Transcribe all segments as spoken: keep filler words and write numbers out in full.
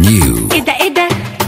نيو. ايه ده ايه ده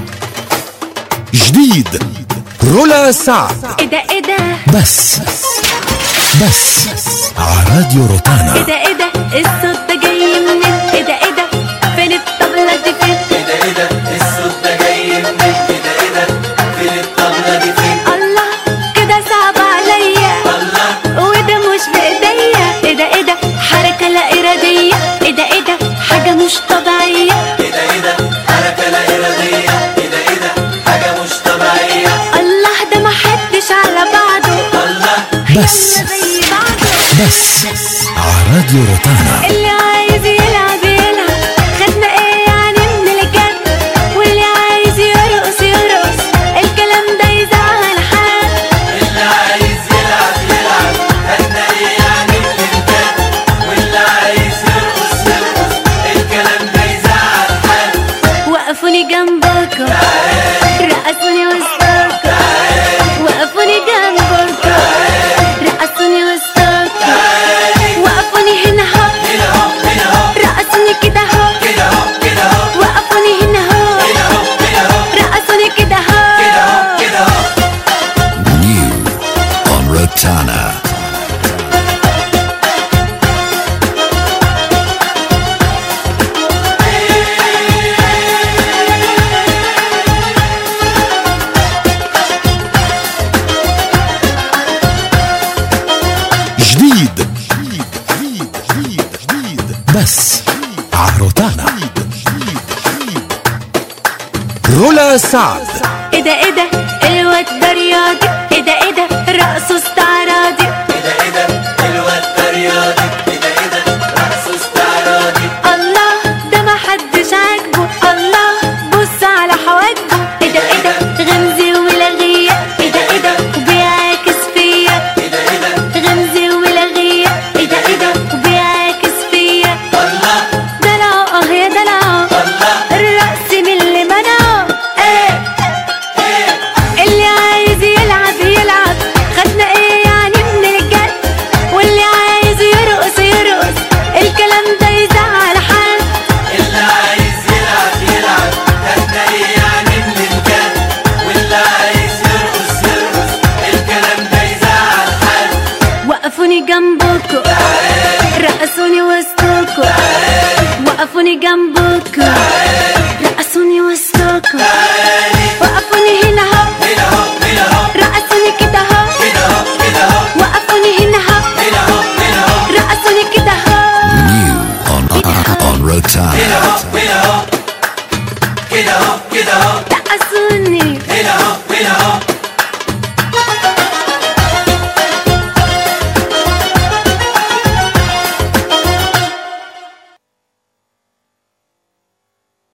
جديد رولا سعد. ايه ده ايه ده بس بس على راديو روتانا. ايه ده ايه ده الصوت ده جاي منين؟ ايه ده ايه ده فين الطبلة دي فين؟ ايه ده ايه ده الصوت ده جاي منين؟ ايه ده ايه ده فين الطبلة دي فين؟ الله كده صعب عليا، الله وده مش بايديا. ايه ده ايه ده حركة لا ارادية. ايه ده ايه ده حاجة مش طبيعية. ايه ده ايه ده حركة لا إرادية. ايه ده ايه ده حاجة مش طبيعية. الله ده ما حدش على بعضه. الله بس يلا زي بعضه. بس على راديو روتانا. اللي عايز يلعب يلعب، خدنا ايه يعني من الجد؟ واللي عايز يرقص يرقص، الكلام ده يزعل حد. اللي عايز يلعب يلعب، خدنا ايه يعني من الجد؟ واللي عايز يرقص يرقص، الكلام ده يزعل حد. وقفوني جنبكم، رقصوني وسطكم. وقفوني جنبكم، رقصوني وسطكم. وقفوني هنا اهو، هنا اهو هنا اهو رقصوني كده اهو. كده اهو كده اهو وقفوني هنا اهو، هنا اهو هنا اهو رقصوني كده اهو. كده اهو كده اهو. نيو on روتانا. جديد بس على روتانا. رولا سعد. ايه ده ايه ده الواد ده رياضي. ايه ده ايه ده رقصه استعراضي. ايه ده ايه ده الواد ده رياضي. ايه ده ايه ده رقص استعراضي. الله ده ما حدش عاجبه. الله بص على حواجبه. ايه ده ايه ده غمزي ولغيه. ايه ده ايه ده وبيعاكس فيا. ايه ده ايه ده غمزي ولغيه. ايه ده ايه ده وبيعاكس فيا. الله دلعه اه يا دلعه، الله الرقص من اللي منعه. ايه ايه اللي عايز يلعب يلعب، خدنا ايه يعني من الجد؟ واللي عايز يرقص يرقص، الكلام ده يزعل حد. اللي عايز يلعب يلعب، خدنا ايه يعني من الجد؟ واللي عايز يرقص يرقص، الكلام ده يزعل حد. وقفوني جنبكم، رقصوني وسطكم. وقفوني جنبكم، رقصوني وسطكم. وقفوني هنا اهو، هنا اهو هنا اهو رقصوني كده اهو. كده اهو كده اهو وقفوني هنا اهو، هنا اهو هنا اهو رقصوني كده اهو. نيو on on روتانا. هنا اهو هنا اهو كده اهو كده اهو رقصوني هنا اهو هنا اهو